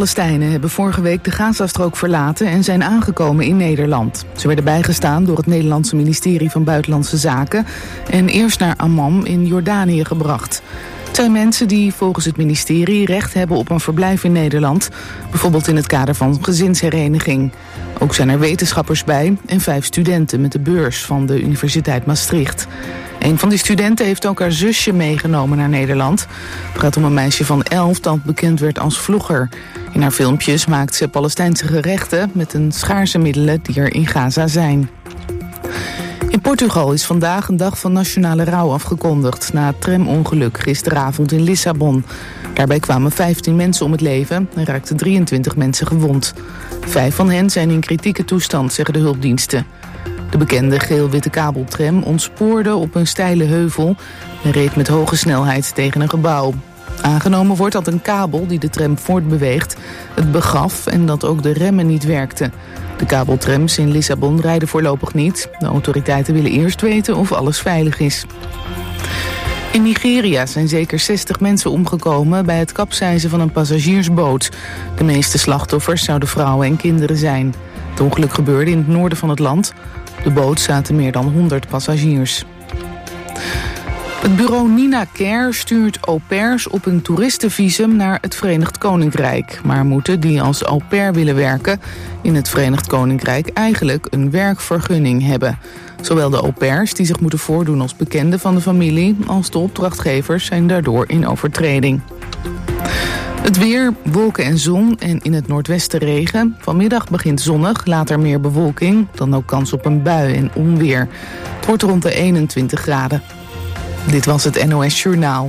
Palestijnen hebben vorige week de Gazastrook verlaten en zijn aangekomen in Nederland. Ze werden bijgestaan door het Nederlandse ministerie van Buitenlandse Zaken en eerst naar Amman in Jordanië gebracht. Het zijn mensen die volgens het ministerie recht hebben op een verblijf in Nederland, bijvoorbeeld in het kader van gezinshereniging. Ook zijn er wetenschappers bij en 5 studenten met de beurs van de Universiteit Maastricht. Een van die studenten heeft ook haar zusje meegenomen naar Nederland. Het gaat om een meisje van 11 dat bekend werd als vlogger. In haar filmpjes maakt ze Palestijnse gerechten met een schaarse middelen die er in Gaza zijn. In Portugal is vandaag een dag van nationale rouw afgekondigd na het tramongeluk gisteravond in Lissabon. Daarbij kwamen 15 mensen om het leven en raakten 23 mensen gewond. 5 van hen zijn in kritieke toestand, zeggen de hulpdiensten. De bekende geel-witte kabeltram ontspoorde op een steile heuvel en reed met hoge snelheid tegen een gebouw. Aangenomen wordt dat een kabel die de tram voortbeweegt het begaf en dat ook de remmen niet werkten. De kabeltrams in Lissabon rijden voorlopig niet. De autoriteiten willen eerst weten of alles veilig is. In Nigeria zijn zeker 60 mensen omgekomen bij het kapseizen van een passagiersboot. De meeste slachtoffers zouden vrouwen en kinderen zijn. Het ongeluk gebeurde in het noorden van het land. Op de boot zaten meer dan 100 passagiers. Het bureau Nina Care stuurt au pairs op een toeristenvisum naar het Verenigd Koninkrijk. Maar moeten die als au pair willen werken in het Verenigd Koninkrijk eigenlijk een werkvergunning hebben. Zowel de au pairs die zich moeten voordoen als bekenden van de familie als de opdrachtgevers zijn daardoor in overtreding. Het weer, wolken en zon en in het noordwesten regen. Vanmiddag begint zonnig, later meer bewolking, dan ook kans op een bui en onweer. Het wordt rond de 21 graden. Dit was het NOS Journaal.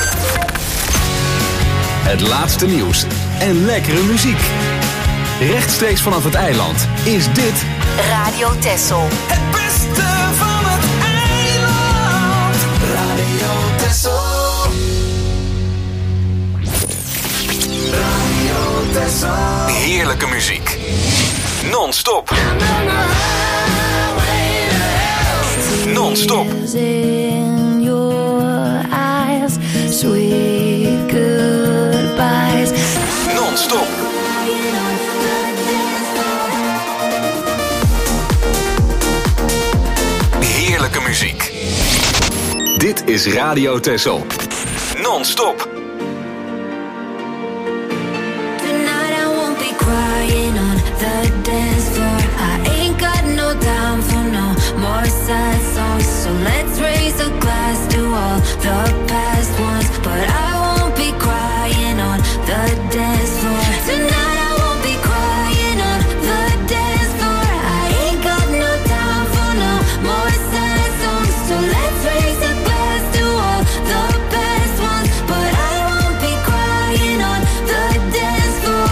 Het laatste nieuws en lekkere muziek. Rechtstreeks vanaf het eiland is dit Radio Texel. Het beste van het eiland. Radio Texel. Radio Texel. heerlijke muziek. Non-stop. Non-stop. In your eyes, sweet goodbyes. Non-stop. Heerlijke muziek. Dit is Radio Texel. Non-stop. Tonight I won't be crying on the dance floor. I ain't got no time for no more sad songs. So let's raise a glass to all the past ones. But I won't be crying on the dance floor. Tonight I won't be crying on the dance floor. I ain't got no time for no more sad songs. So let's raise a glass to all the past ones. But I won't be crying on the dance floor.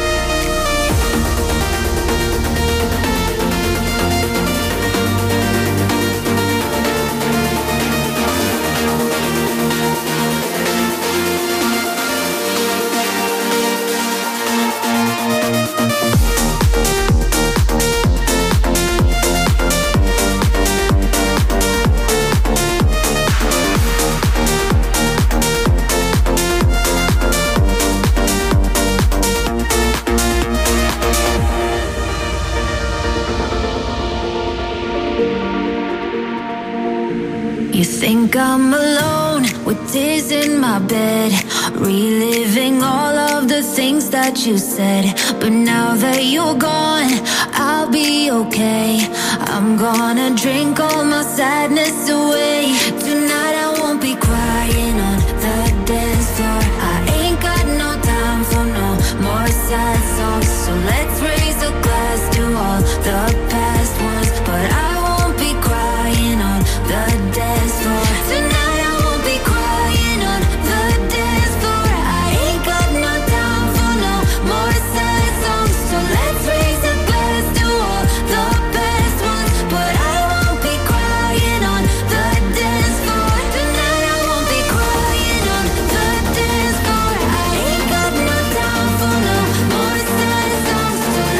You think I'm alone with tears in my bed, reliving all of the things that you said. But now that you're gone, I'll be okay. I'm gonna drink all my sadness away. Tonight I won't be crying on the dance floor. I ain't got no time for no more sad songs. So let's raise a glass to all the past ones. But I won't be crying on the dance floor. Tonight I won't be crying on the dance floor. I ain't got no time for no more sad songs. So let's raise a glass to all the past ones. But I won't be crying on the dance floor. Tonight I won't be crying on the dance floor. I ain't got no time for no more sad songs. So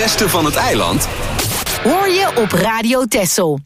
beste van het eiland hoor je op Radio Texel.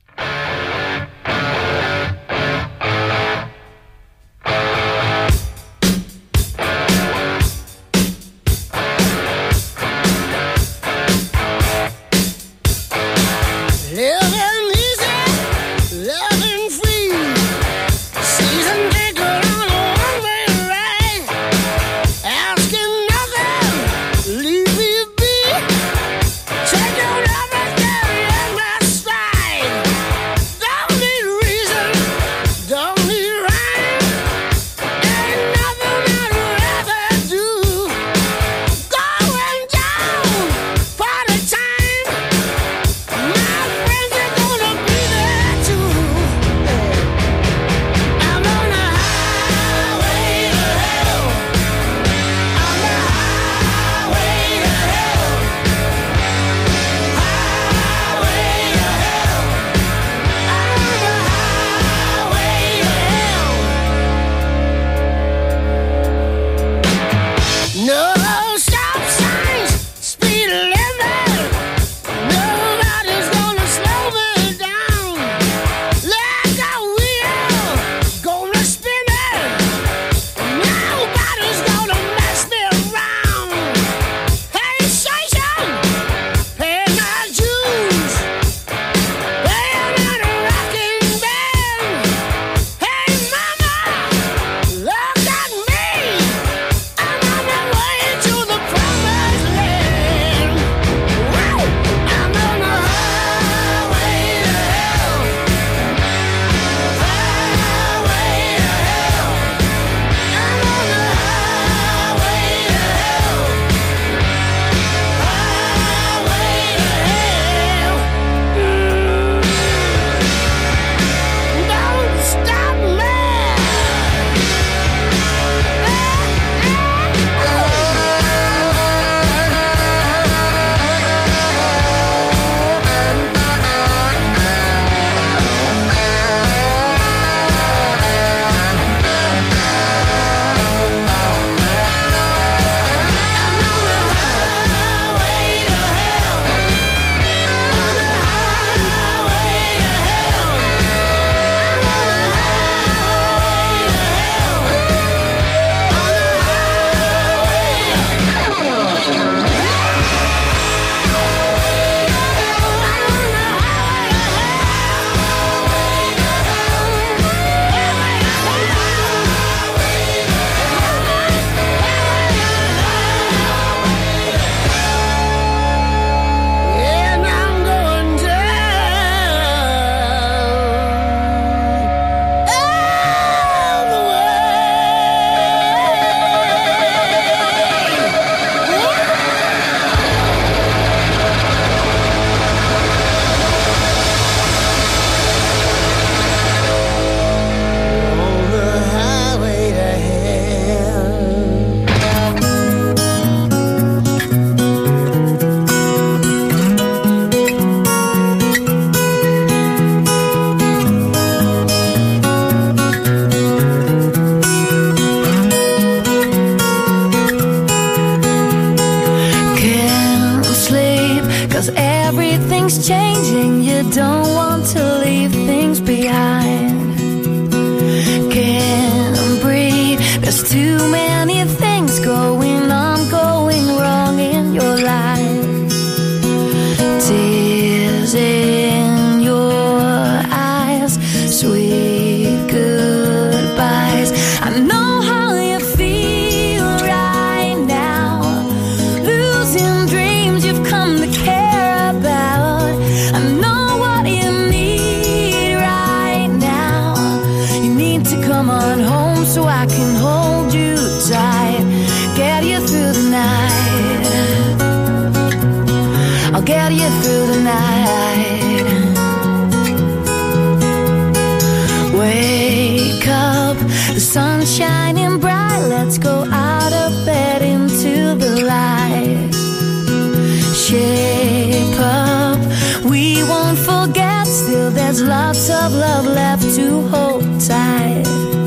Lots of love left to hold tight.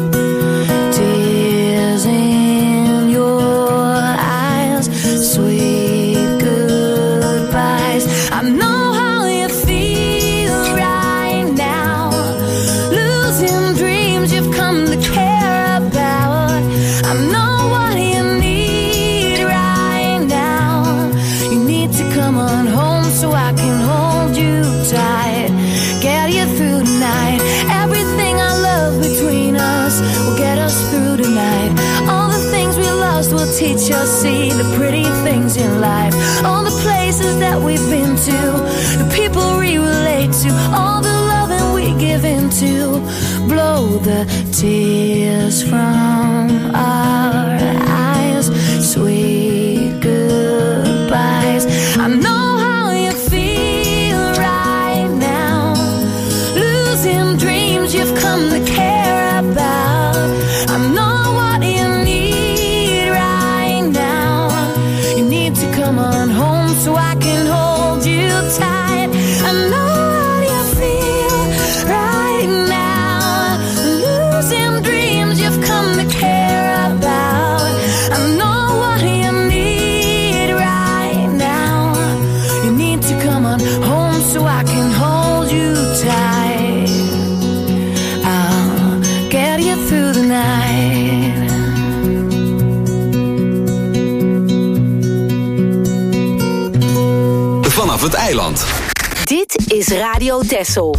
Tears in your eyes, sweet goodbye. teach us, see the pretty things in life, all the places that we've been to, the people we relate to, all the loving we give into. Blow the tears from our eyes, sweet goodbyes. I know how you feel right now, losing dreams you've come to care about. I know what you need right now. You need to come on home so I can hold you tight. I know how you feel right now, losing dreams you've come to care about. I know what you need right now. You need to come on home so I can hold you tight. I'll get you through the night. Vanaf het eiland. Dit is Radio Texel.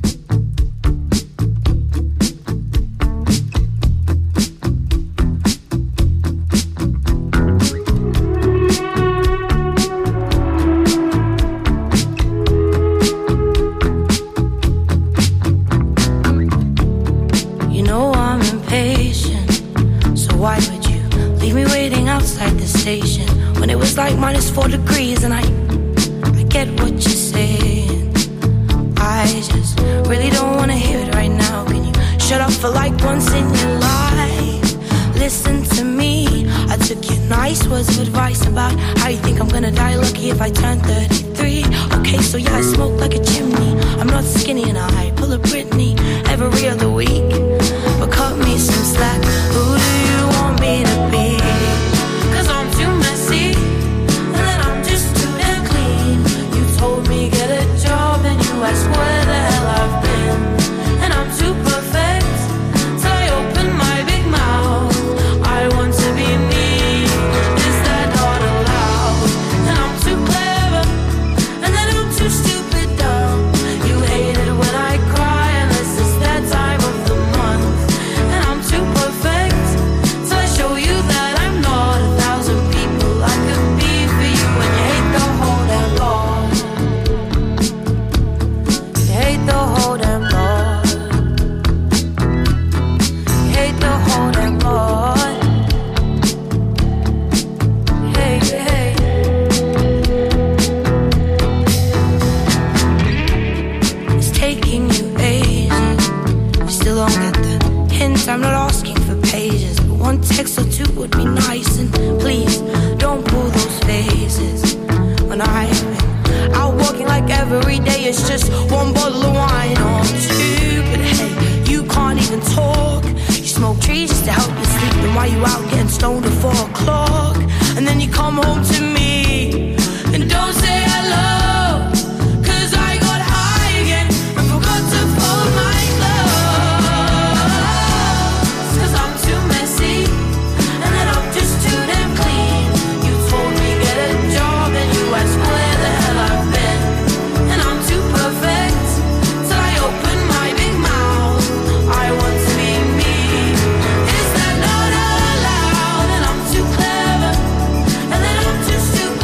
You know I'm impatient, so why would you leave me waiting outside the station when it was like -4 degrees and I get what you're saying. I just really don't wanna hear it right now. Can you shut up for like once in your life? Listen to me, I took your nice words of advice about how you think I'm gonna die lucky if I turn 33. Okay, so yeah, I smoke like a chimney, I'm not skinny and I pull a Britney every other week. But cut me some slack, who do you want me to be? 'Cause I'm too messy, and then I'm just too damn clean. You told me get a job and you asked where the hell I've been. And I'm too perfect, so I open my big mouth. I want to be me, is that not allowed? And I'm too clever, and then I'm too stupid dumb. You hate it when I cry unless it's that time of the month. And I'm too perfect, so I show you that I'm not 1,000 people I could be for you. When you hate the whole damn lot, you hate the whole damn lot, you hate the whole damn lot. Hey, hey. It's taking you ages, you still don't get the hint. I'm not asking for pages, but one text or two would be nice. And please, don't pull those faces when I'm out walking like every day it's just one bottle of wine or two. But hey, you can't even talk. You smoke trees just to help you sleep. Then why you out getting stoned at 4 o'clock? And then you come home to me and don't say hello. 'Cause I got high again and forgot to fold my clothes. 'Cause I'm too messy, and then I'm just too damn clean. You told me get a job and you asked where the hell I've been. And I'm too perfect, till I open my big mouth. I want to be me, is that not allowed? And I'm too clever, and then I'm too stupid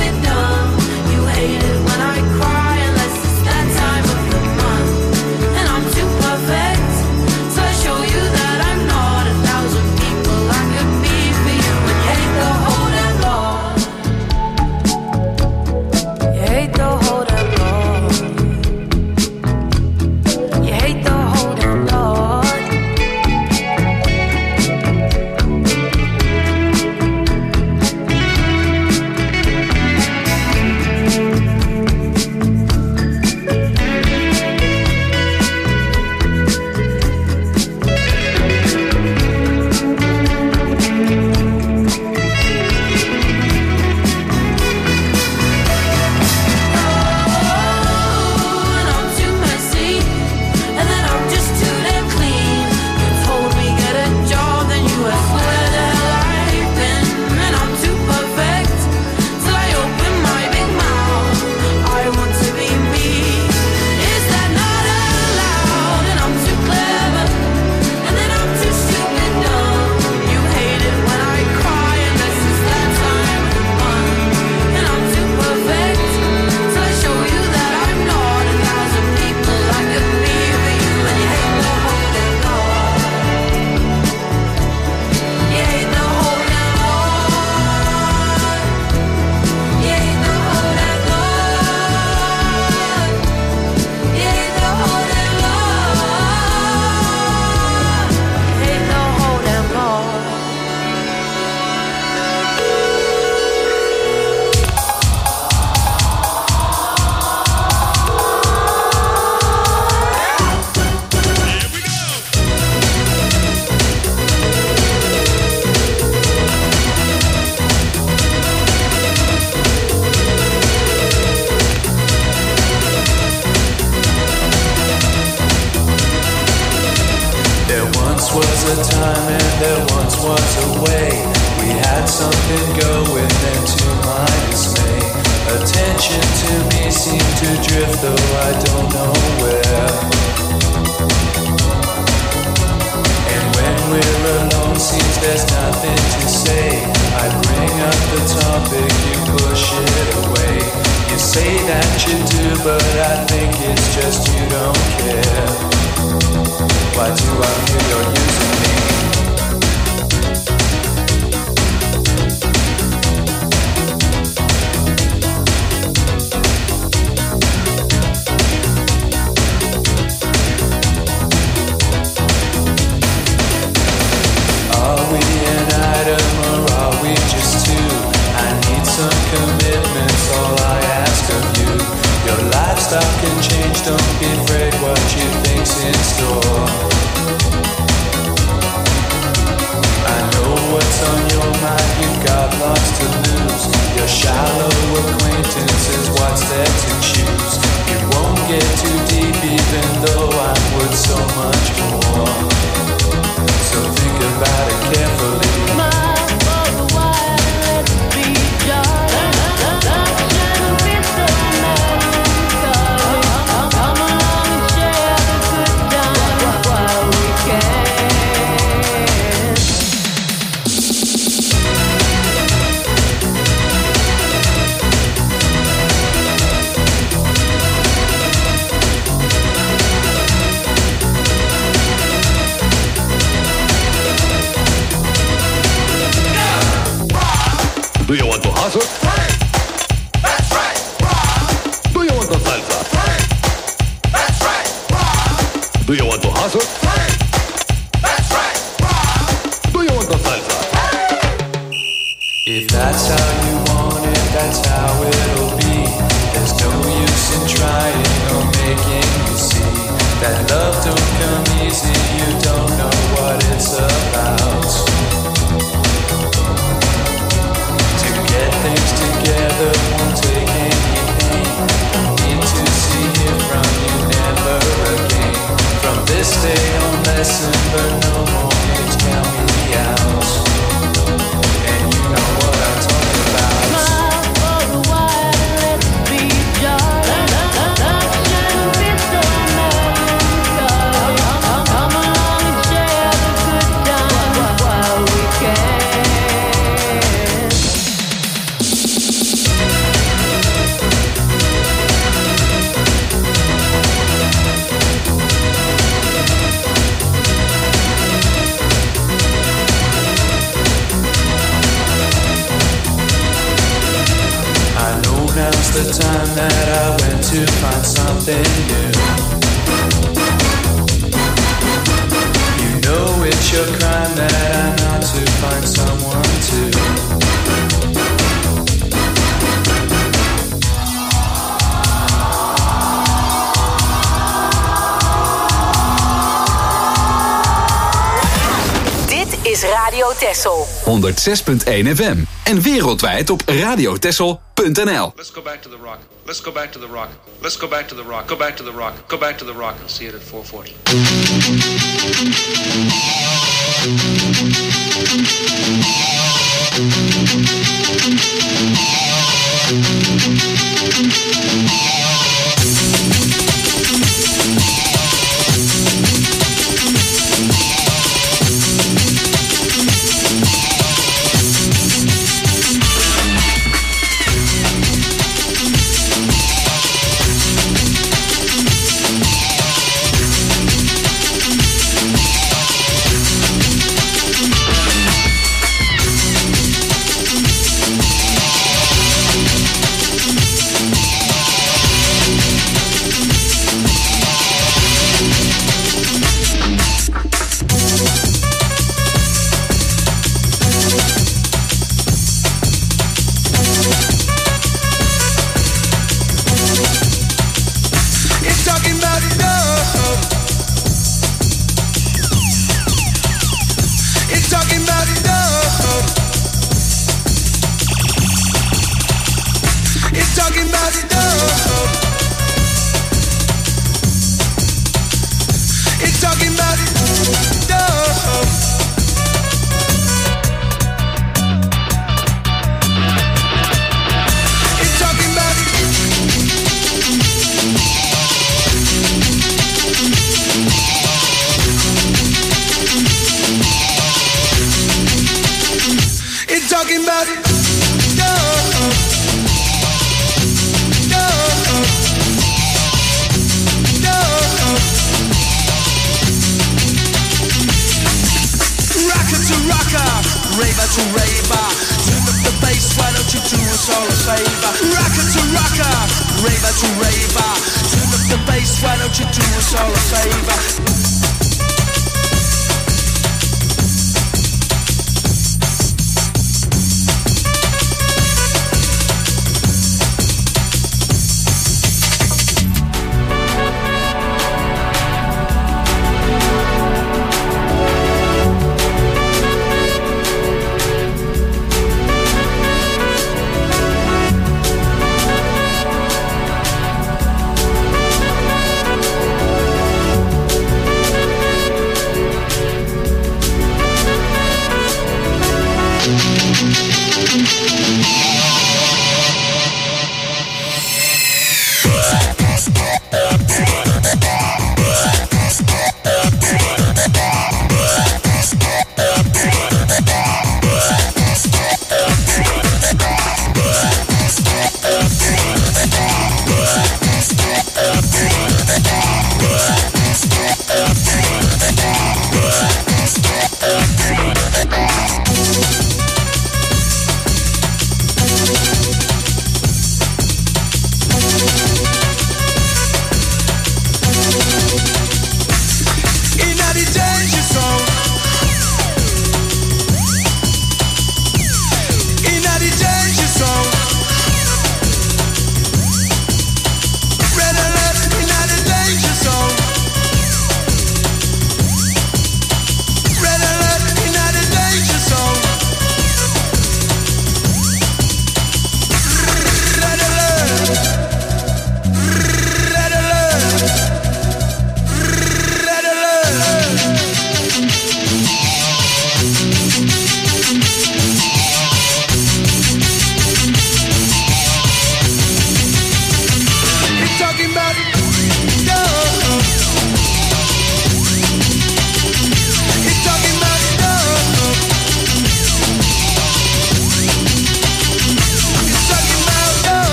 a time and there once was a way. We had something going and to my dismay, attention to me seemed to drift though I don't know where. And when we're alone seems there's nothing to say. I bring up the topic, you push it away. You say that you do, but I think it's just you don't care. Why do I feel you're using me? Are we an item or are we just two? I need some commitments, all I ask of you. Your lifestyle can change, don't be afraid what you think's in store. I know what's on your mind, you've got lots to lose. Your shallow acquaintance is what's there to choose. You won't get too deep even though I'm worth so much more. So think about it carefully. Do you want to hustle? Hey, that's right. Rock. Do you want to salsa? Hey, that's right. Rock. Do you want to hustle? Hey, that's right. Rock. Do you want to salsa? If that's how you want it, that's how it'll be. There's no use in trying or making you see that love don't come easy, you don't know what it's about. Get things together, won't take any pain. Need to see it from you never again. From this day on, lesson, but no more games count me out. And you know what I'm talking about. Smile for a while, let's be jolly. Love shouldn't be so melancholy. Come along and share the good times while we can. Now's the time that I went to find something new. You know it's your crime that I'm not to find someone to. Is Radio Texel 106.1 FM en wereldwijd op radiotexel.nl. Let's go back to the rock. Let's go back to the rock. Let's go back to the rock. Go back to the rock. Go back to the rock and see it at 440. raver to raver. Turn up the bass, why don't you do us all a favor? Rocker to rocker, raver to raver. Turn up the bass, why don't you do us all a favor?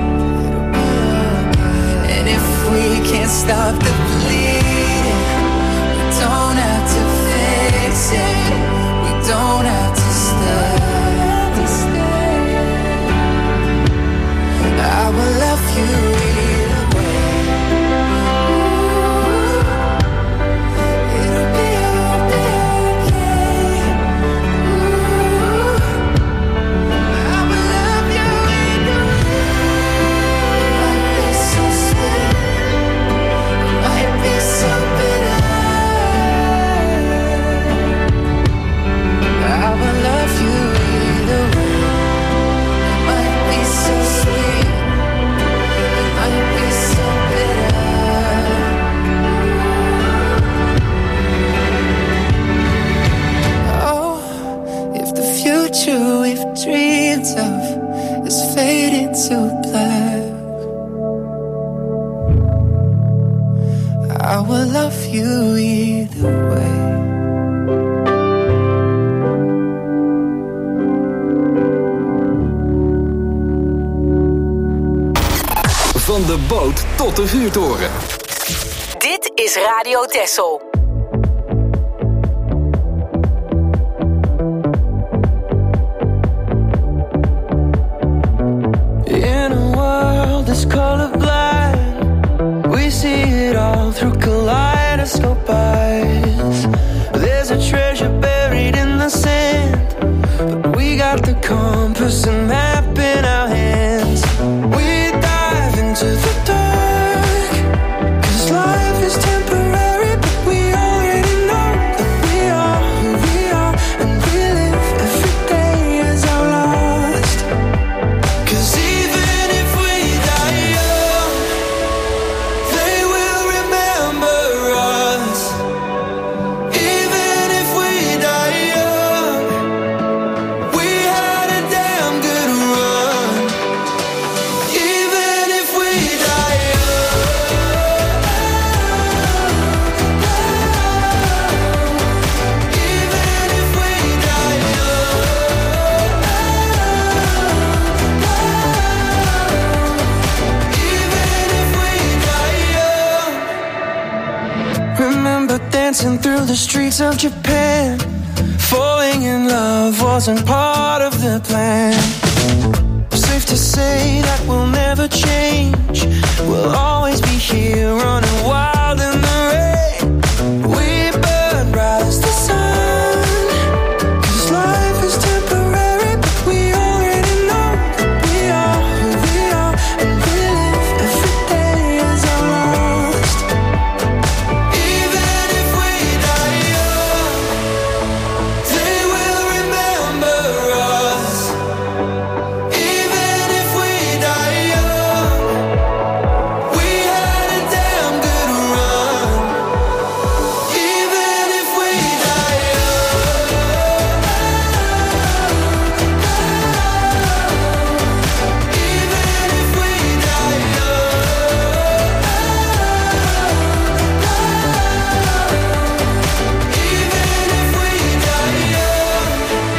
Stop the bleeding. you either way. It'll be okay. I will love you either way. Might be so sweet, might be so bitter. I will love you either way. Might be so sweet, might be so bitter. Oh, if the future we've dreamed of is fading to black, I will love you either way. Van de boot tot de vuurtoren. Dit is Radio Texel. In a world that's colorblind, we see it all through kaleidoscope eyes. There's a treasure buried in the sand, but we got the compass and map in our hands. We dive into the dark, 'cause life is temporary, but we already know that we are who we are, and we live every day as our last. 'Cause even if we die young, they will remember us. Even if we die young, we had a damn good run. Even if we die young, even if we die young, even if we die young. Remember dancing through the streets of Japan. Falling in love wasn't part of the plan. Safe to say that we'll never change. We'll always be here running wild in the rain. We burn bright as the sun, 'cause life is temporary, but we already know that we are who we are, and we live every day as our last. Even if we die young, they will remember us. Even if we die young, we had a damn good run. Even if we die young, even if we die young, even if we die young.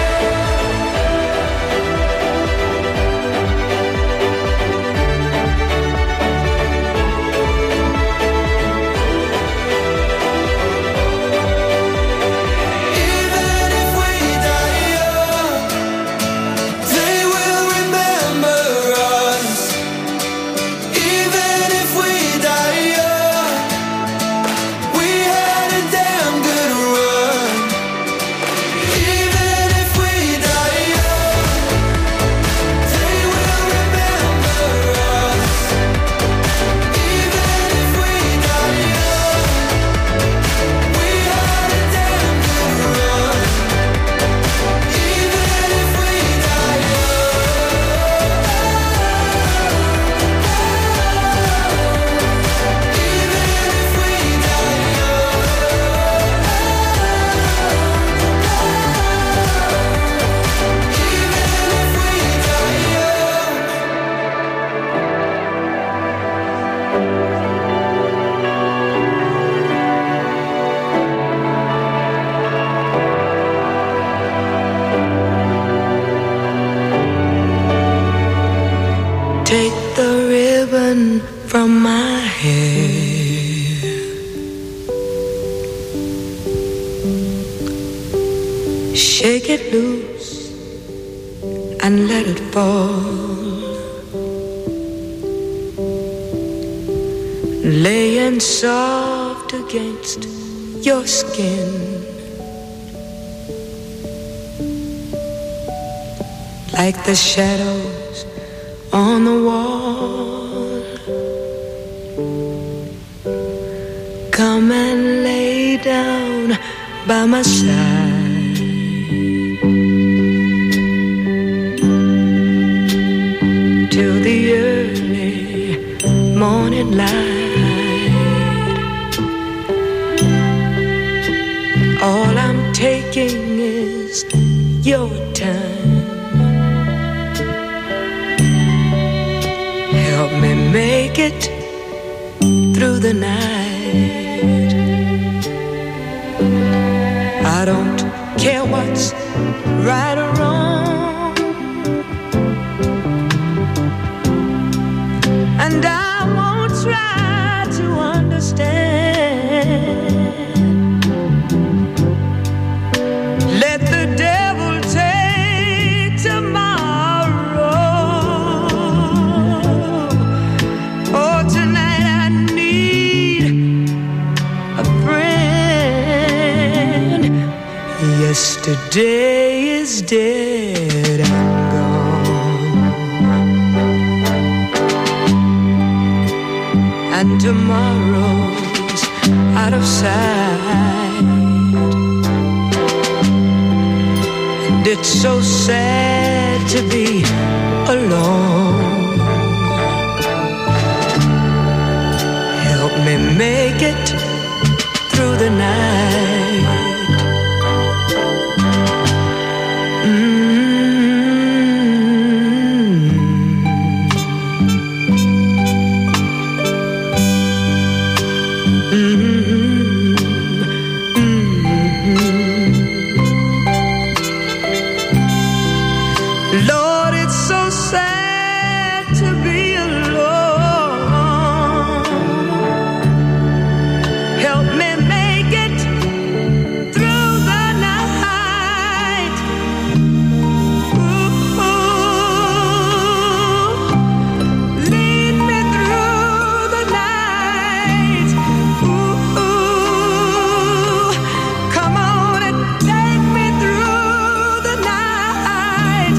Even if we die young, they will remember us. Even if we die young, we had a damn good run. Even if we die young, they will remember us. Even if we die young, we had a damn good run. Even if we die Take the ribbon from my hair. Shake it loose and let it fall. laying soft against your skin. Like the shadows on the wall, come and lay down by my side. Till the early morning light. All I'm taking is your time. Help me make it through the night. I don't care what's right or wrong, and I won't try to understand. Let the devil take tomorrow. Oh, tonight I need a friend. Yesterday is dead and gone, and tomorrow's out of sight. And it's so sad to be alone. Help me make it through the night. Lord, it's so sad to be alone. Help me make it through the night. Ooh, lead me through the night. Ooh, come on and take me through the night.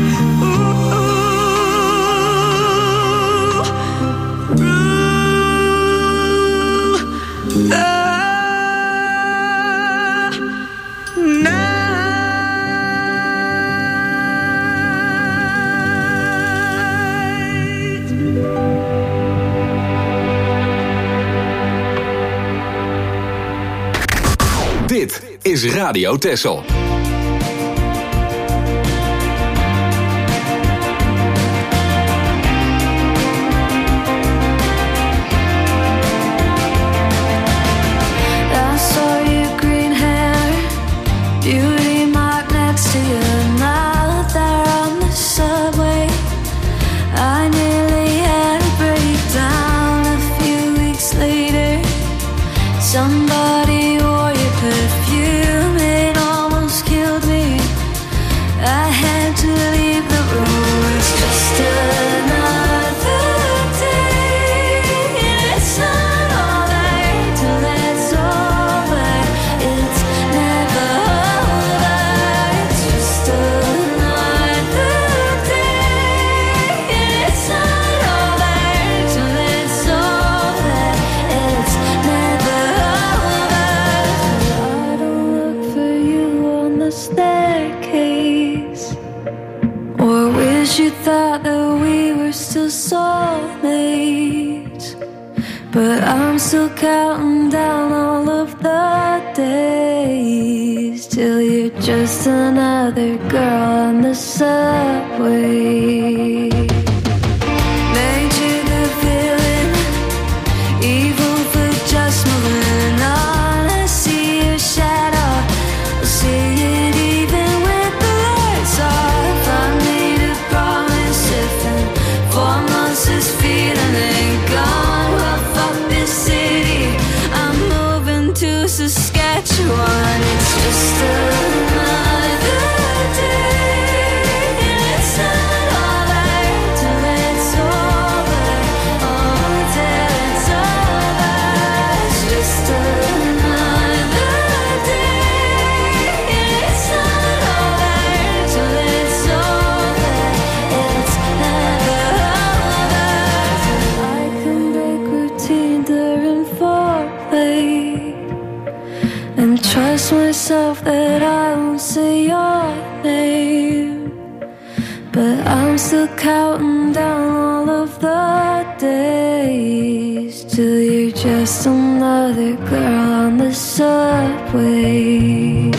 Dit is Radio Texel. Somebody wore your perfume, it almost killed me. I had to leave the room. It's just another day. It's not over till it's over. It's never over. It's just another day. It's not over till it's over. It's never staircase, or wish you thought that we were still soulmates. But I'm still counting down all of the days till you're just another girl on the subway. Made you the villain, evil for just moving on. I see your shadow, I see it even with the lights off. I made a promise if in 4 months this feeling ain't gone, well, fuck this city, I'm moving to Saskatchewan. It's just another day. It's not over till it's over. Oh, till it's over. still counting down all of the days till you're just another girl on the subway.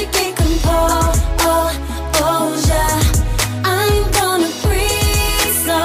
I'm gonna breathe.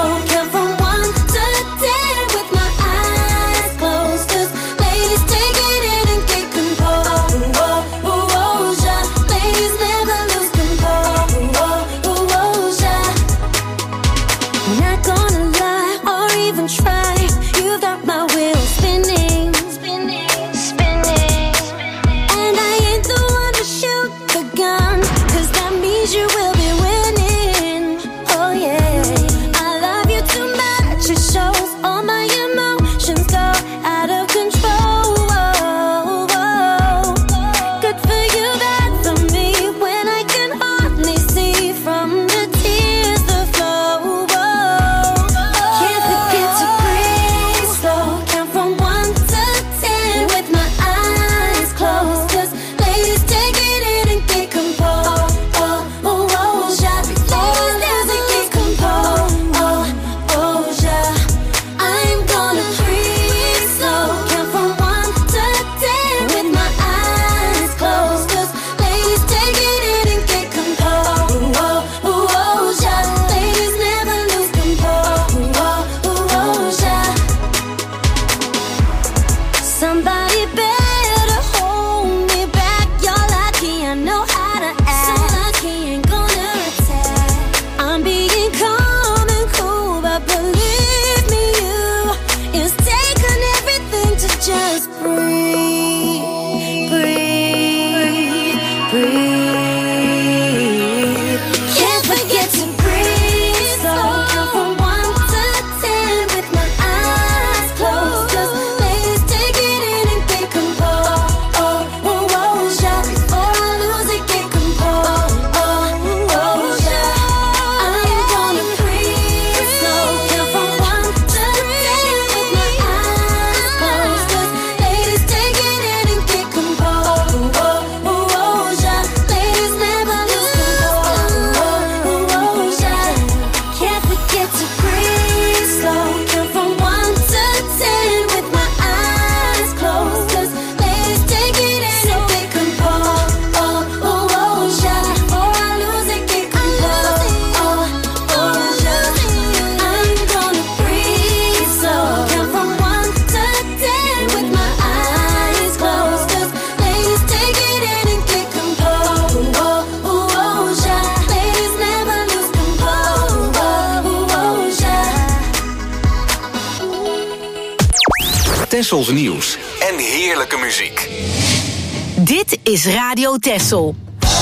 Tessels nieuws en heerlijke muziek. Dit is Radio Tessel.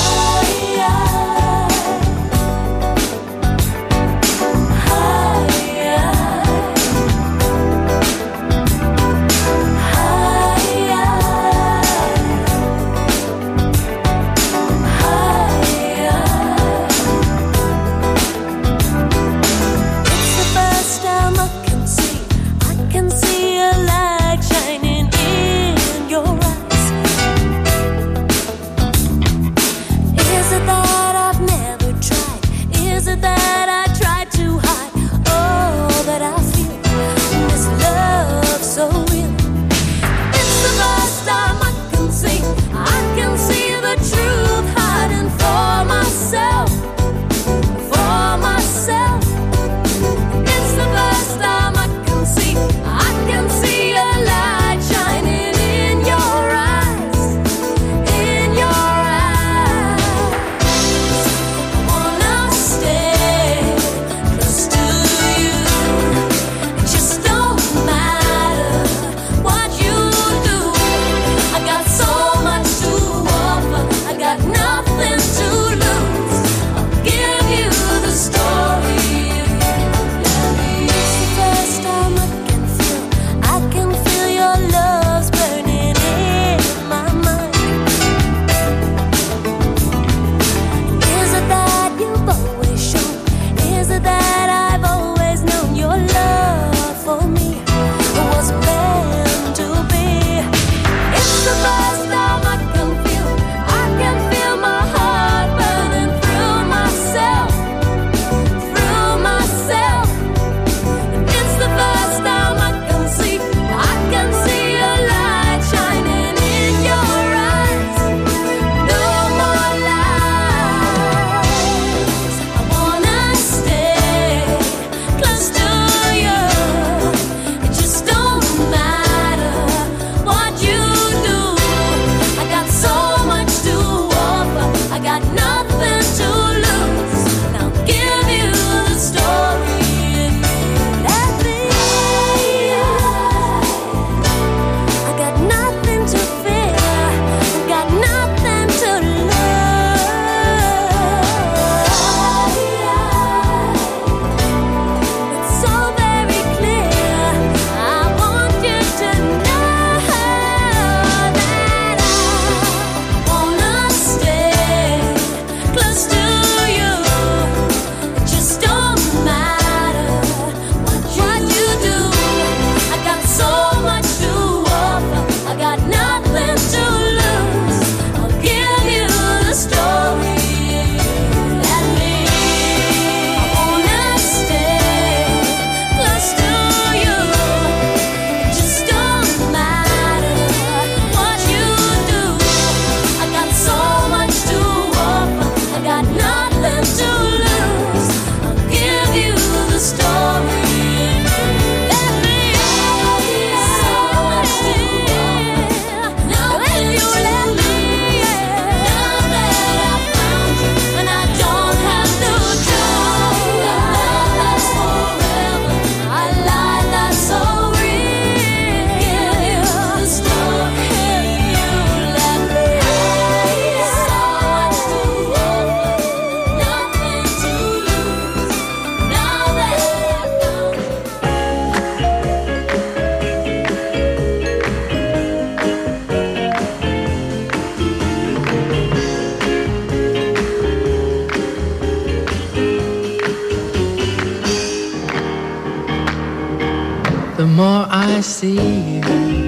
The more I see you,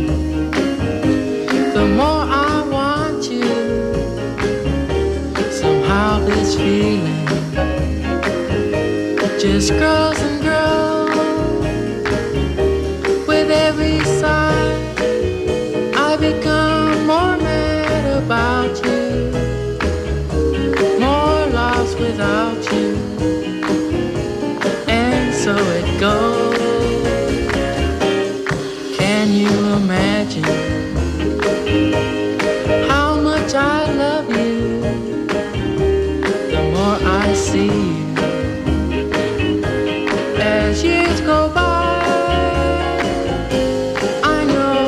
the more I want you. Somehow this feeling just grows and grows. With every sigh, I become more mad about you, more lost without you, and so it goes. Can you imagine how much I love you? The more I see you, as years go by, I know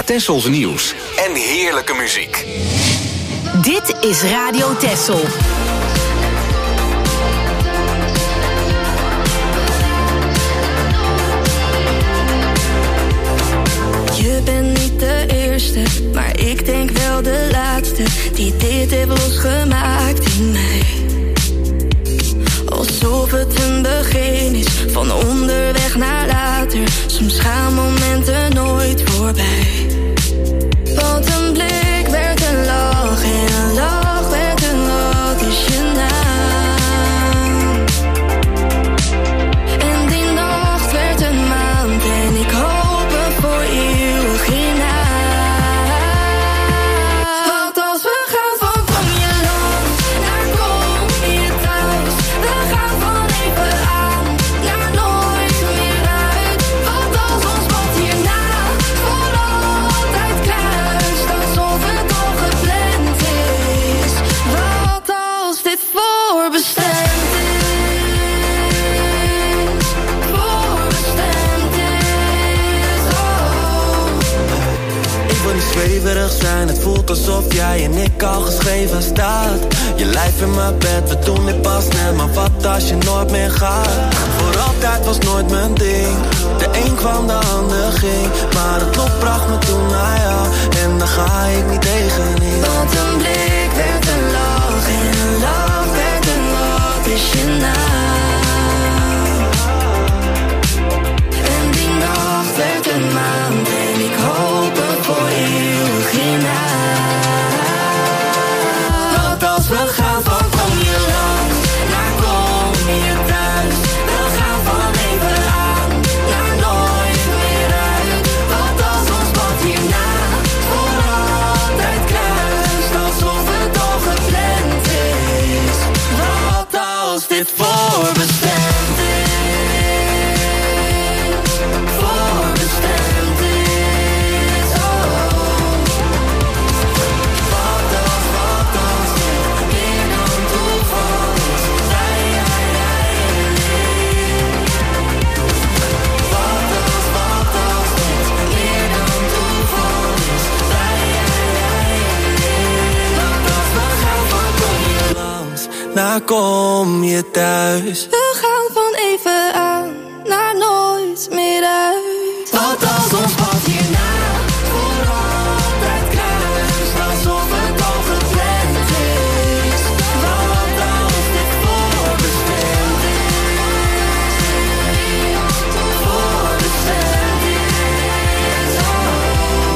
Tessels nieuws en heerlijke muziek. Dit is Radio Tessel. Je bent niet de eerste, maar ik denk wel de laatste die dit heeft losgemaakt in mij. Alsof het een begin is, van onderweg naar later. Soms gaan momenten nooit voorbij. Want een blik werd een lach en een lach werd een wat is je naam. En die nacht werd een maand en ik hoop voor eeuwig hierna. Want als we gaan van kom je langs naar kom je thuis. We gaan van even aan naar nooit meer uit. Want als ons pad hierna voor altijd kruist, alsof het al gepland is. Wat als dit voorbestemd is? Voorbestemd is, oh. Ik wil niet zweverig zijn, het voelt alsof jij en ik al geschreven staat. Je lijf in mijn bed, we doen dit pas net, maar wat als je nooit meer gaat? Voor altijd was nooit mijn ding, de een kwam, de ander ging. Maar het lot bracht me toen naar jou, en daar ga ik niet tegenin. Want een blik werd een lach en een lach werd een wat is je naam. En die nacht werd een maand en ik hoop voor eeuwig hierna. Want als we gaan van kom je langs naar kom je thuis. We gaan van even aan naar nooit meer uit. Want als ons pad hierna voor altijd kruist, alsof het al gepland is. Wat als dit voorbestemd is? Voorbestemd is, oh. Wat als dit meer dan toeval is? Wat als dit meer dan toeval is? Want als we gaan van kom je Langs, naar kom je thuis. we gaan van even aan naar nooit meer uit. Wat als ons pad hierna voor altijd kruist, alsof het al gepland is. Wat als dit voorbestemd is? Voorbestemd is, oh.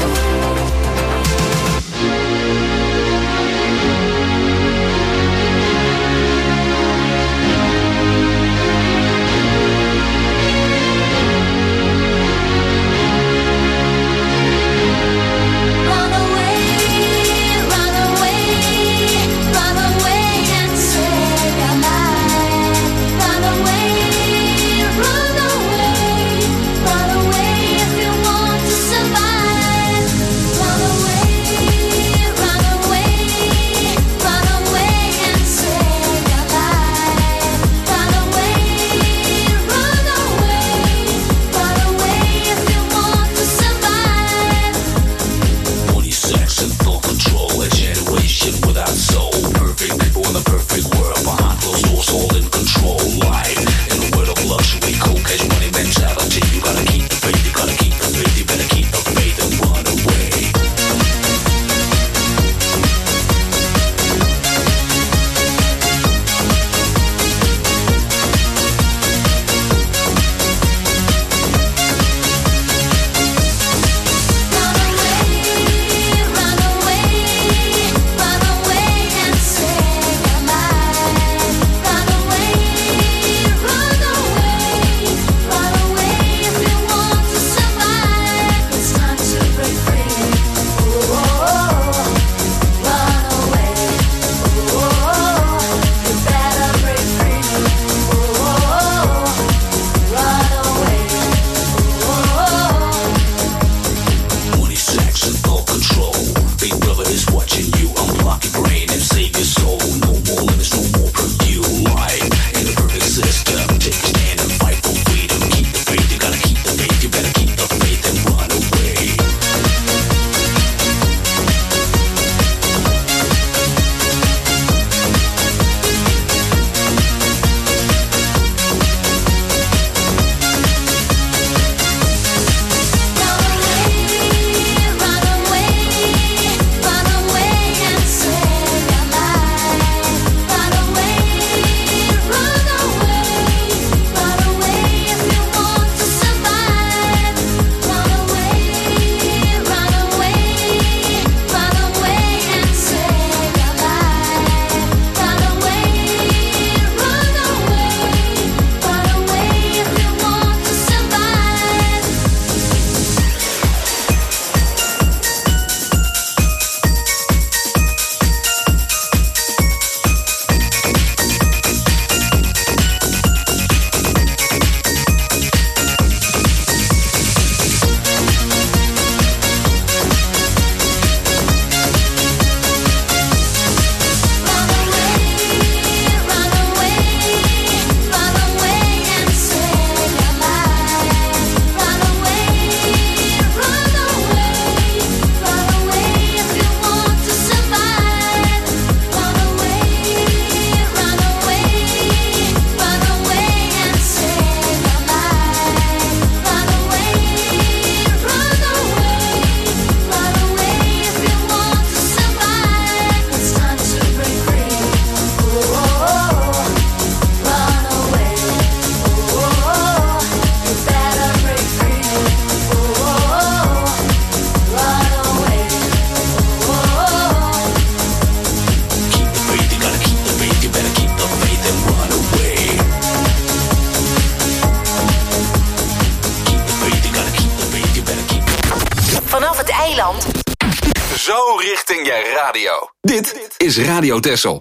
eiland. Zo richting je radio. Dit is Radio Texel.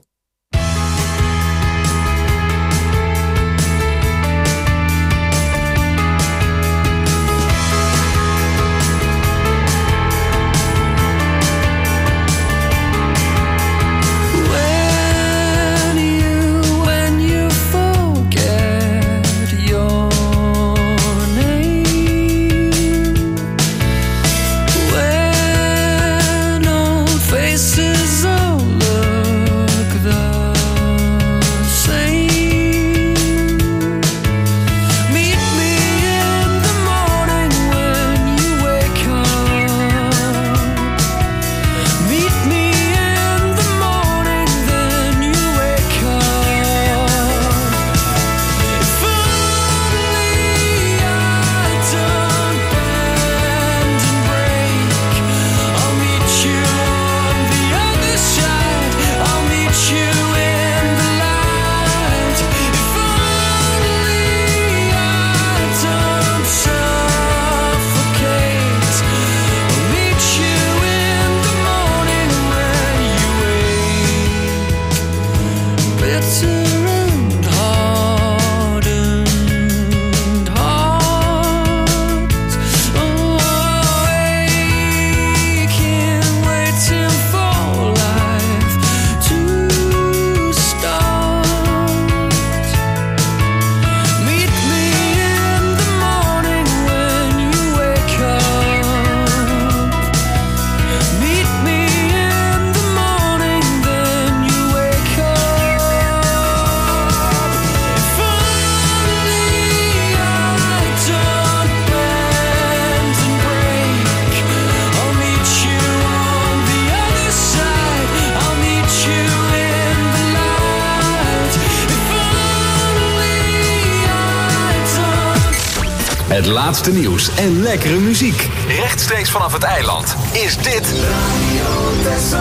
Het laatste nieuws en lekkere muziek. Rechtstreeks vanaf het eiland is dit Radio Texel.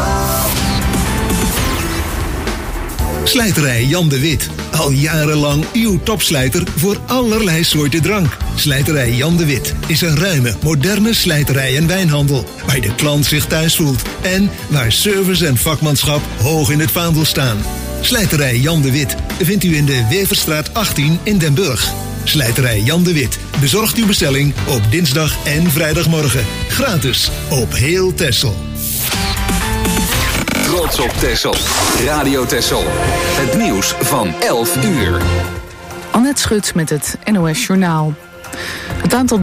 Slijterij Jan de Wit. Al jarenlang uw topslijter voor allerlei soorten drank. Slijterij Jan de Wit is een ruime, moderne slijterij en wijnhandel. Waar de klant zich thuis voelt. En waar service en vakmanschap hoog in het vaandel staan. Slijterij Jan de Wit vindt u in de Weverstraat 18 in Den Burg. Slijterij Jan de Wit bezorgt uw bestelling op dinsdag en vrijdagmorgen. Gratis op heel Texel. Trots op Texel. Radio Texel. Het nieuws van 11 uur. Annette Schut met het NOS Journaal. Het aantal